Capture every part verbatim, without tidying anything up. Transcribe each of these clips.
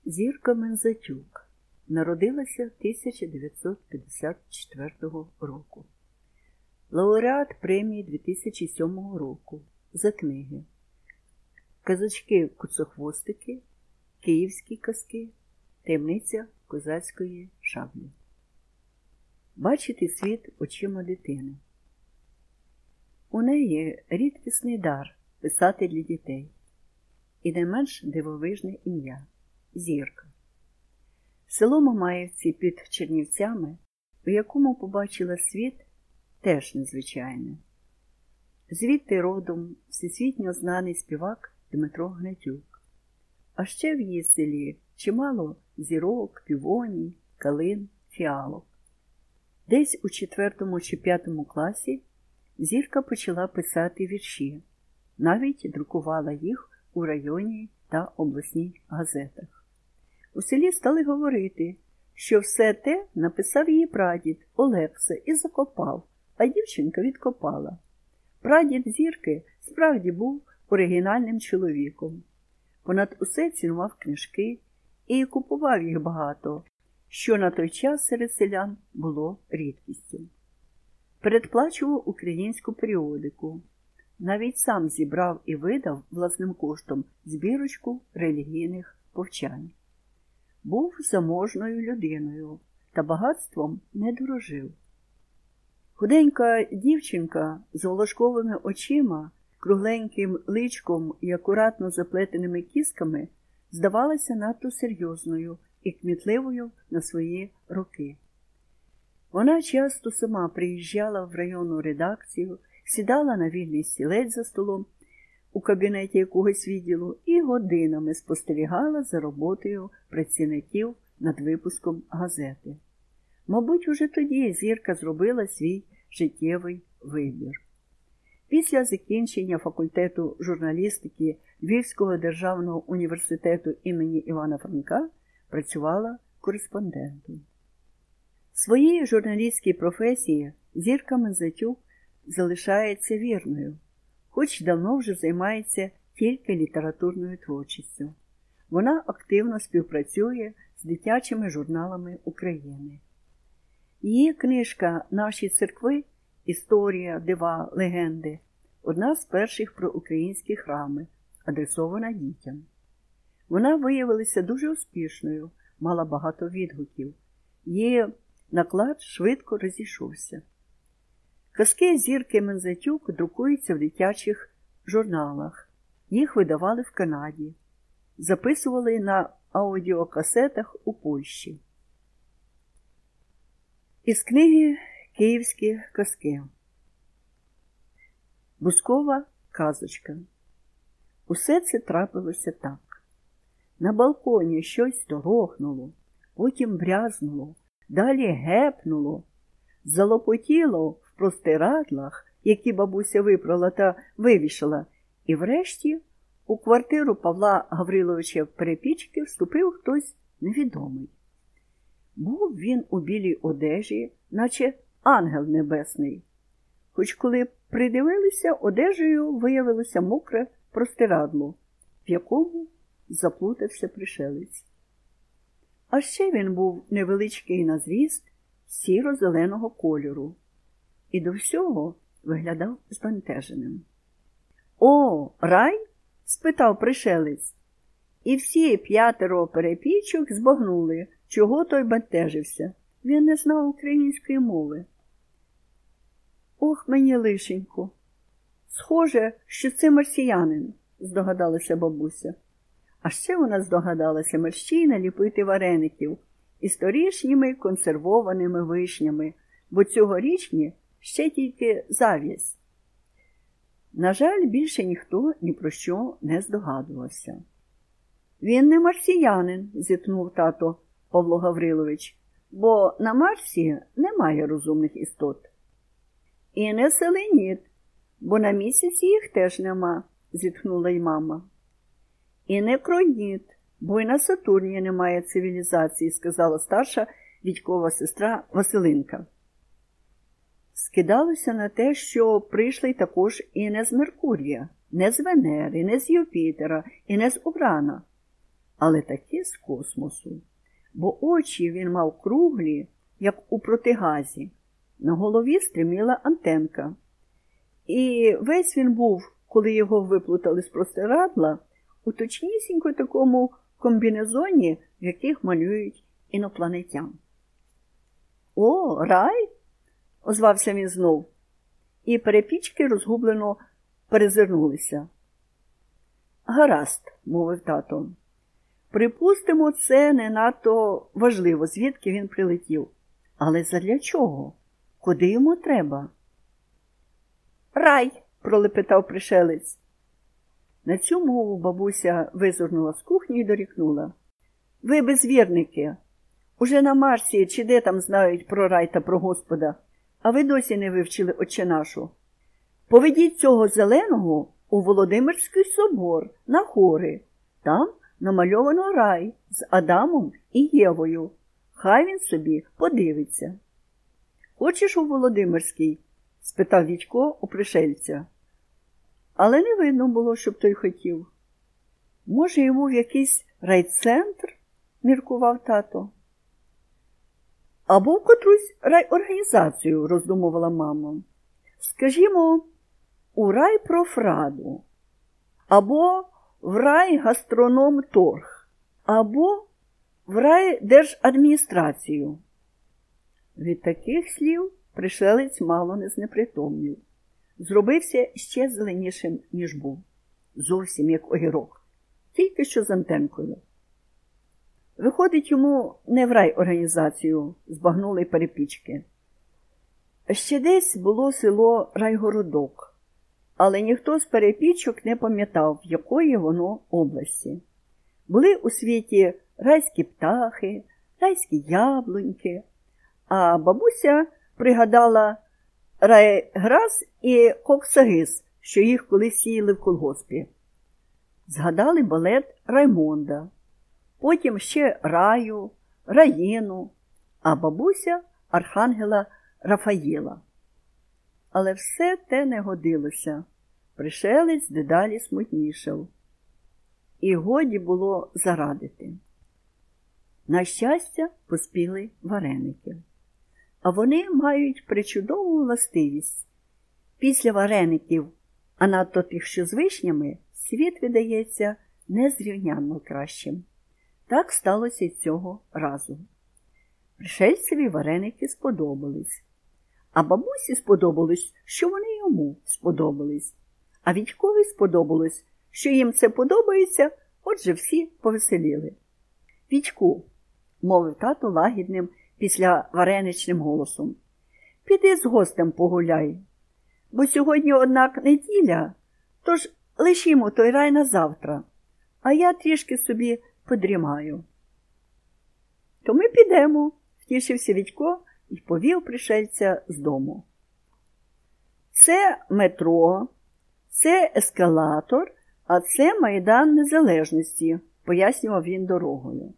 Зірка Мензатюк народилася тисяча дев'ятсот п'ятдесят четвертого року. Лауреат премії дві тисячі сьомого року за книги «Казачки-куцохвостики», «Київські казки», «Таємниця козацької шаблі». Бачити світ очима дитини. У неї рідкісний дар писати для дітей і не менш дивовижне ім'я – Зірка. Село Мамаївці під Чернівцями, у якому побачила світ, теж незвичайне. Звідти родом всесвітньо знаний співак Дмитро Гнатюк. А ще в її селі чимало зірок, півоній, калин, фіалок. Десь у четвертому чи п'ятому класі Зірка почала писати вірші, навіть друкувала їх у районній та обласній газетах. У селі стали говорити, що все те написав її прадід Олекса і закопав, а дівчинка відкопала. Прадід Зірки справді був оригінальним чоловіком. Понад усе цінував книжки і купував їх багато, що на той час серед селян було рідкістю. Передплачував українську періодику. Навіть сам зібрав і видав власним коштом збірочку релігійних повчань. Був заможною людиною та багатством не дорожив. Худенька дівчинка з волошковими очима, кругленьким личком і акуратно заплетеними кісками здавалася надто серйозною і кмітливою на свої роки. Вона часто сама приїжджала в районну редакцію, сідала на вільний стілець за столом у кабінеті якогось відділу і годинами спостерігала за роботою працівників над випуском газети. Мабуть, уже тоді Зірка зробила свій життєвий вибір. Після закінчення факультету журналістики Львівського державного університету імені Івана Франка працювала кореспондентом. Своїй журналістській професії Зірка Мензатюк залишається вірною, хоч давно вже займається тільки літературною творчістю. Вона активно співпрацює з дитячими журналами України. Її книжка «Наші церкви. Історія, дива, легенди» – одна з перших про українські храми, адресована дітям. Вона виявилася дуже успішною, мала багато відгуків. Її наклад швидко розійшовся. Казки Зірки Мензатюк друкуються в дитячих журналах. Їх видавали в Канаді. Записували на аудіокасетах у Польщі. Із книги «Київські казки». Бускова казочка. Усе це трапилося так. На балконі щось торохнуло, потім брязнуло, далі гепнуло, залопотіло в простирадлах, які бабуся випрала та вивішала, і врешті у квартиру Павла Гавриловича Перепічки вступив хтось невідомий. Був він у білій одежі, наче ангел небесний. Хоч коли придивилися, одежею виявилося мокре простирадло, в якому заплутався пришелець. А ще він був невеличкий на зріст, сіро-зеленого кольору, і до всього виглядав збентеженим. «О, рай?» – спитав пришелець. І всі п'ятеро перепічок збагнули, чого той бентежився. Він не знав української мови. «Ох, мені лишенько! Схоже, що це марсіянин», – здогадалася бабуся. А ще вона здогадалася мерщій наліпити вареників із торішніми консервованими вишнями, бо цьогорічні ще тільки зав'язь. На жаль, більше ніхто ні про що не здогадувався. «Він не марсіянин», – зітхнув тато Павло Гаврилович, «бо на Марсі немає розумних істот». «І не селеніт, бо на місяці їх теж нема», – зітхнула й мама. «І не кроніт, бо й на Сатурні немає цивілізації», – сказала старша Вітькова сестра Василинка. Скидалося на те, що прийшли також і не з Меркурія, не з Венери, не з Юпітера, і не з Урана. але таки з космосу, бо очі він мав круглі, як у протигазі. На голові стриміла антенка. І весь він був, коли його виплутали з простирадла, у точнісінько такому комбінезоні, в яких малюють інопланетян. «О, рай!» – озвався він знов, і перепічки розгублено перезирнулися. «Гаразд», – мовив тато. «Припустимо, це не надто важливо, звідки він прилетів. Але задля чого? Куди йому треба?» «Рай!» – пролепетав пришелець. На цю мову бабуся визирнула з кухні і дорікнула. «Ви безвірники! Уже на Марсі чи де там знають про рай та про Господа, а ви досі не вивчили Отче нашу. Поведіть цього зеленого у Володимирський собор на хори. Там намальовано рай з Адамом і Євою. Хай він собі подивиться». «Хочеш у Володимирський?» – спитав Вітько у пришельця. Але не видно було, щоб той хотів. «Може, йому в якийсь райцентр?» – міркував тато. «Або в котрусь райорганізацію», – роздумувала мама. «Скажімо, у райпрофраду, або в райгастрономторг, або в райдержадміністрацію». Від таких слів пришелець мало не знепритомнів. Зробився ще зеленішим, ніж був. Зовсім як огірок. Тільки що з антенкою. Виходить, йому не в райорганізацію, збагнули перепічки. Ще десь було село Райгородок, але ніхто з перепічок не пам'ятав, в якої воно області. Були у світі райські птахи, райські яблуньки, а бабуся пригадала райграс і коксагис, що їх колись сіяли в колгоспі. Згадали балет Раймонда, потім ще Раю, Раїну, а бабуся архангела Рафаїла. Але все те не годилося. Пришелець дедалі смутнішав. І годі було зарадити. На щастя, поспіли вареники. А вони мають причудову властивість. Після вареників, а надто тих, що з вишнями, світ видається незрівнянно кращим. Так сталося й цього разу. Пришельцеві вареники сподобались. А бабусі сподобалось, що вони йому сподобались. А Вітькові сподобалось, що їм це подобається, отже всі повеселіли. «Вітьку», – мовив тато лагідним після вареничним голосом, – «піди з гостем погуляй, бо сьогодні, однак, неділя, тож лишімо той рай на завтра, а я трішки собі подрімаю». «То ми підемо», – втішився Вітько і повів пришельця з дому. «Це метро, це ескалатор, а це Майдан Незалежності», – пояснював він дорогою.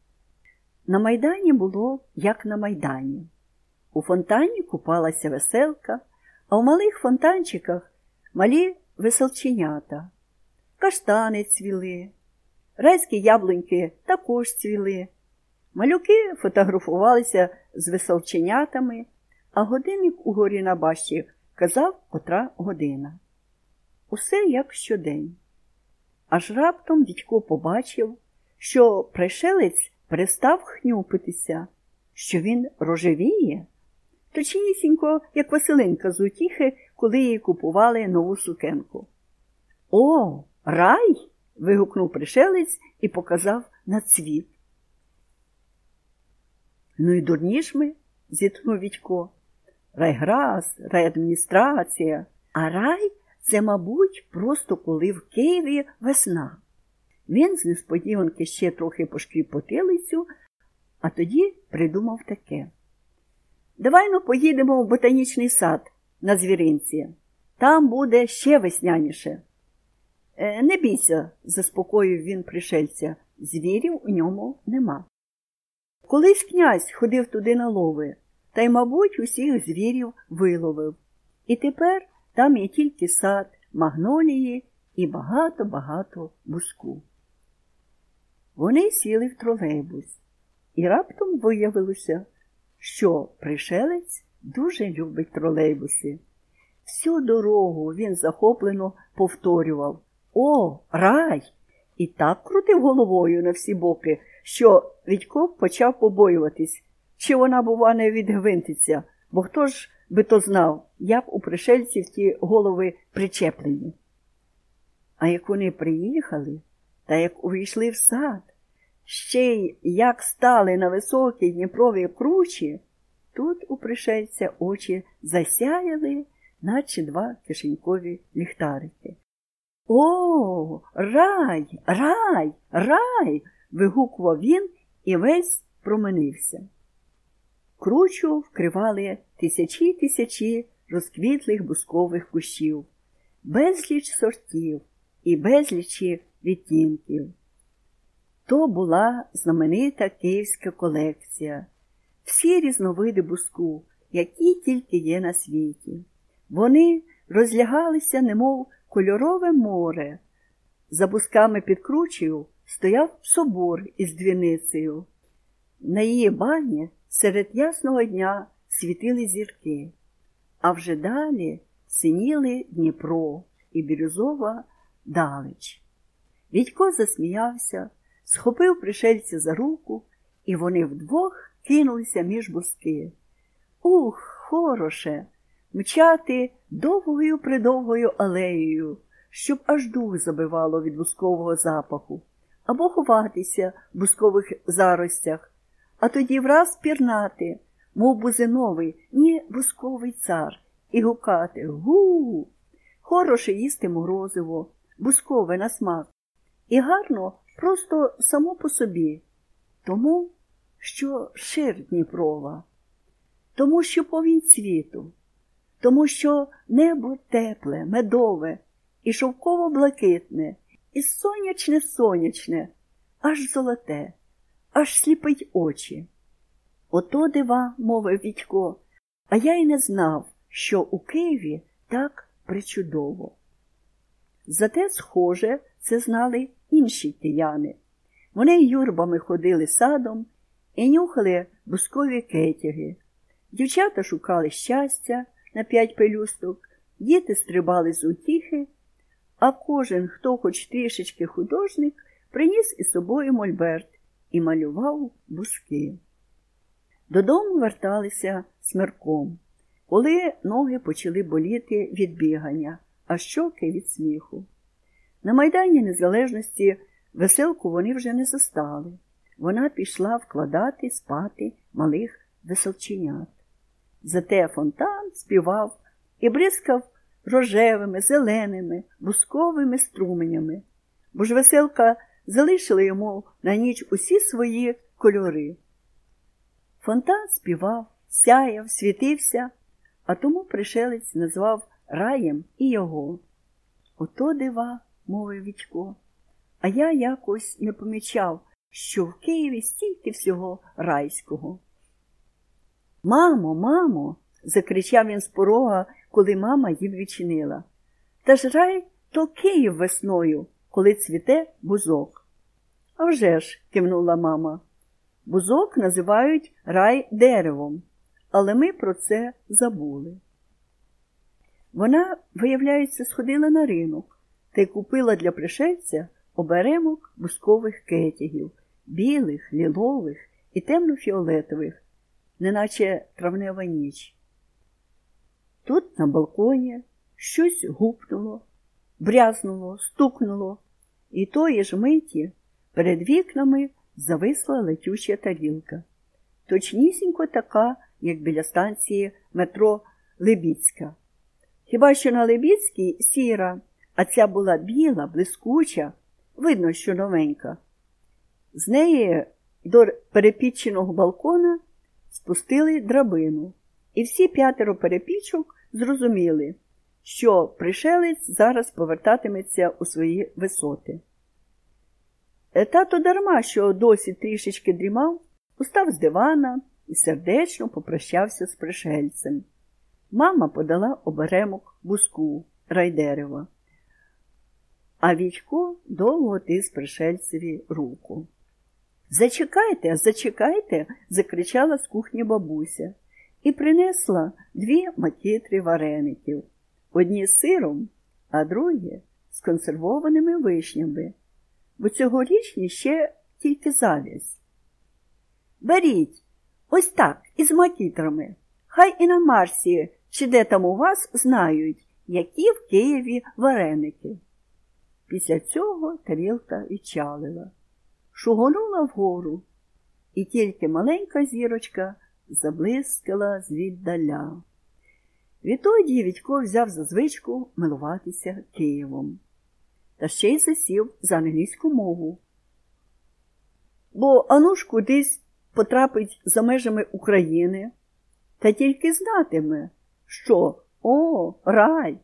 На Майдані було, як на Майдані. У фонтані купалася веселка, а в малих фонтанчиках малі веселченята. Каштани цвіли, райські яблуньки також цвіли. Малюки фотографувалися з веселченятами, а годинник угорі на башті казав, котра година. Усе як щодень. Аж раптом Вітько побачив, що пришелець перестав хнюпитися, що він рожевіє, точнісінько, як Василинка з утіхи, коли їй купували нову сукенку. «О, рай!» – вигукнув пришелець і показав на цвіт. «Ну і дурні ж ми», – зітхнув Вітько. «Райграс, райадміністрація, а рай – це, мабуть, просто коли в Києві весна». Він з несподіванки ще трохи пошкріб потилицю, а тоді придумав таке. «Давай-но поїдемо в ботанічний сад на Звіринці. Там буде ще весняніше». Е, «Не бійся», – заспокоїв він пришельця, – «звірів у ньому нема». Колись князь ходив туди на лови, та й, мабуть, усіх звірів виловив. І тепер там є тільки сад, магнолії і багато-багато буску. Вони сіли в тролейбус, і раптом виявилося, що пришелець дуже любить тролейбуси. Всю дорогу він захоплено повторював: «О, рай!» і так крутив головою на всі боки, що Вітько почав побоюватись, чи вона, бува, не відгвинтиться, бо хто ж би то знав, як у пришельців ті голови причеплені. А як вони приїхали, та як увійшли в сад, ще й як стали на високій Дніпровій кручі, тут у пришельця очі засяяли, наче два кишенькові ліхтарики. «О, рай, рай, рай!» – вигукував він і весь променився. Кручу вкривали тисячі-тисячі розквітлих бускових кущів, безліч сортів і безлічі відтінків. То була знаменита київська колекція. Всі різновиди буску, які тільки є на світі. Вони розлягалися, немов кольорове море. За бусками під кручею стояв собор із дзвіницею. На її бані серед ясного дня світили зірки, а вже далі синіли Дніпро і бірюзова далеч. Вітько засміявся, схопив пришельця за руку, і вони вдвох кинулися між буски. Ух, хороше! Мчати довгою-придовгою алеєю, щоб аж дух забивало від бускового запаху, або ховатися в бускових заростях, а тоді враз пірнати, мов бузиновий, ні бусковий цар, і гукати «Гу!». Хороше їсти морозиво, бускове на смак, і гарно просто само по собі, тому що шир Дніпрова, тому що повінь світу, тому що небо тепле, медове і шовково-блакитне, і сонячне-сонячне, аж золоте, аж сліпить очі. Ото дива, мовив Вітько, а я й не знав, що у Києві так причудово. Зате, схоже, це знали інші кияни. Вони юрбами ходили садом і нюхали бускові кетяги. Дівчата шукали щастя на п'ять пелюсток, діти стрибали з утіхи, а кожен, хто хоч трішечки художник, приніс із собою мольберт і малював буски. Додому верталися смерком, коли ноги почали боліти від бігання, а щоки від сміху. На Майдані Незалежності Веселку вони вже не застали. Вона пішла вкладати спати малих веселченят. Зате фонтан співав і бризкав рожевими, зеленими, бусковими струменями, бо ж Веселка залишила йому на ніч усі свої кольори. Фонтан співав, сяяв, світився, а тому пришелець назвав раєм і його. Ото дива, мовив Вітько, а я якось не помічав, що в Києві стільки всього райського. «Мамо, мамо!» – закричав він з порога, коли мама їм відчинила. «Та ж рай – то Київ весною, коли цвіте бузок». «А вже ж!» – кивнула мама. «Бузок називають рай деревом, але ми про це забули». Вона, виявляється, сходила на ринок та й купила для пришельця оберемок бускових кетягів, білих, лілових і темно-фіолетових, неначе травнева ніч. Тут на балконі щось гупнуло, брязнуло, стукнуло, і тої ж миті перед вікнами зависла летюча тарілка. Точнісінько така, як біля станції метро Либіцька. Хіба що на Либіцькій сіра, а ця була біла, блискуча, видно, що новенька. З неї до перепіченого балкона спустили драбину, і всі п'ятеро перепічок зрозуміли, що пришелець зараз повертатиметься у свої висоти. Тато дарма, що досі трішечки дрімав, устав з дивана і сердечно попрощався з пришельцем. Мама подала оберемок буску, райдерева, а Вітько довго тис пришельцеві руку. «Зачекайте, зачекайте!» – закричала з кухні бабуся і принесла дві макітри вареників. Одні з сиром, а другі з консервованими вишнями, бо цьогорічні ще тільки завязь. «Беріть, ось так, із макітрами. Хай і на Марсі, чи де там у вас, знають, які в Києві вареники». Після цього тарілка відчалила, шугонула вгору, і тільки маленька зірочка заблискала звіддаля. Відтоді Вітько взяв за звичку милуватися Києвом. Та ще й засів за англійську мову. Бо ану ж кудись потрапить за межами України, та тільки знатиме, що «О, рай!».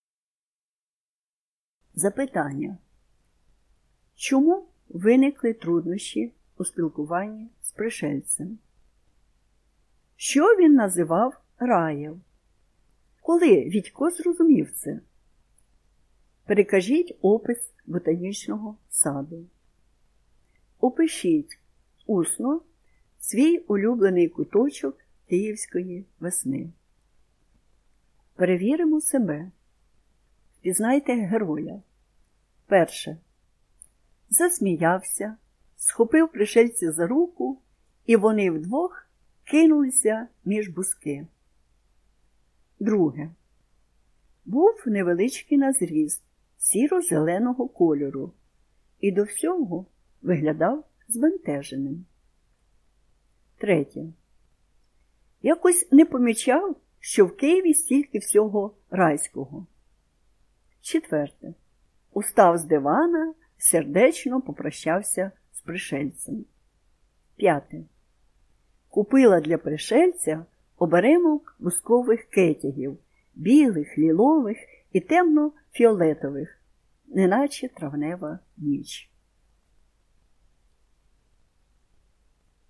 Запитання. Чому виникли труднощі у спілкуванні з пришельцем? Що він називав раєм? Коли Вітько зрозумів це? Перекажіть опис ботанічного саду. Опишіть усно свій улюблений куточок київської весни. Перевіримо себе. Впізнайте героя. Перше. Засміявся, схопив пришельця за руку, і вони вдвох кинулися між бузки. Друге. Був невеличкий на зріст, сіро-зеленого кольору, і до всього виглядав збентеженим. Третє. Якось не помічав, що в Києві стільки всього райського. Четверте. Устав з дивана, сердечно попрощався з пришельцем. П'яте. Купила для пришельця оберемок бузкових кетягів, білих, лілових і темно-фіолетових, неначе травнева ніч.